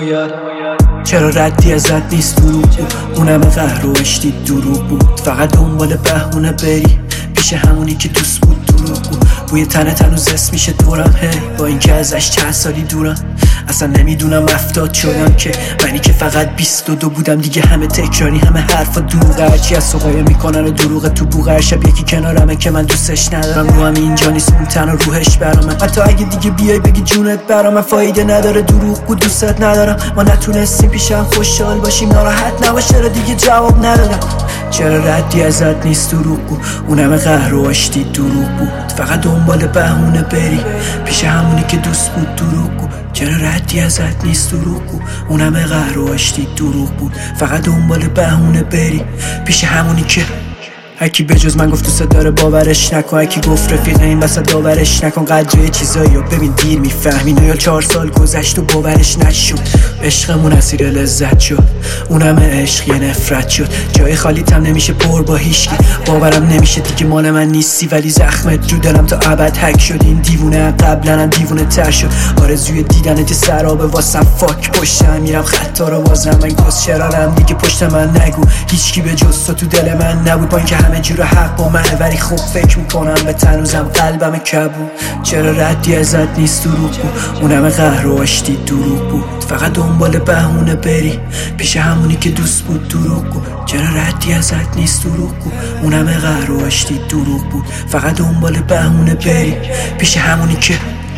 چرا ردی ازت نیست دروغ بود، اونم قهر و عشقی دروغ بود. فقط دنبال بهونه بری پیش همونی که دوست بود دروغ بود. بوی تنت هنوز حس میشه دورم، با اینکه ازش چند سالی دورم. اصلا نمیدونم افتاد شدم که منی که فقط 22 بودم دیگه همه تکراری، همه حرفا دروغه. هرچی از سقایا میکنن دروغه تو بوغ. هر شب یکی کنارمه که من دوستش ندارم، رو هم اینجا نیست اون تنها روحش برامه. حتی اگه دیگه بیای بگی جونت برامه فایده نداره، دروغ بود دوستت ندارم. ما نتونستیم پیشم خوشحال باشیم، ناراحت نباش چرا دیگه جواب ندادم. چرا ردی ازت نیست دروغ بود، اونم قهر و آشتی دروغ بود. فقط دنبال بهونه بری پیش همونی که دوست بود دروغ بود. چرا ردی ازت نیست دروغ بود، اونم قهر و آشتی دروغ بود. فقط دنبال بهونه بری پیش همونی که هرکی به جز من گفت دوست داره باورش نکن. هرکی گفت رفیق این وسط داورش نکن. قدر چیزایی رو ببین دیر میفهمی. یا 4 سال گذشت و باورش نشد. عشقمون اسیر لذت شد، اونم عشق یه نفرت شد. جای خالیت هم نمیشه پر با هیچکی. باورم نمیشه دیگه مال من نیستی، ولی زخمت رو دلم تا ابد حک شد. این دیوونه قبلا هم دیوونه تر شد. آرزوی دیدنت سرابه واسم فاک پشتم میرم خطا رو بازم. من کس شرارم دیگه پشت من نگو. هیچکی به جز تو دل من نبود، با اینکه همه جور حق با منه ولی خوب فکر میکنم به تنوزم قلبم کبود. چرا ردی ازت نیست دروغ بود، اونم قهر و آشتی دروغ بود. فقط دنبال بهونه بری پیش همونی که دوست بود دروغ بود. چرا ردی ازت نیست دروغ بود، اونم قهر و آشتی دروغ بود. فقط دنبال بهونه بری پیش همونی که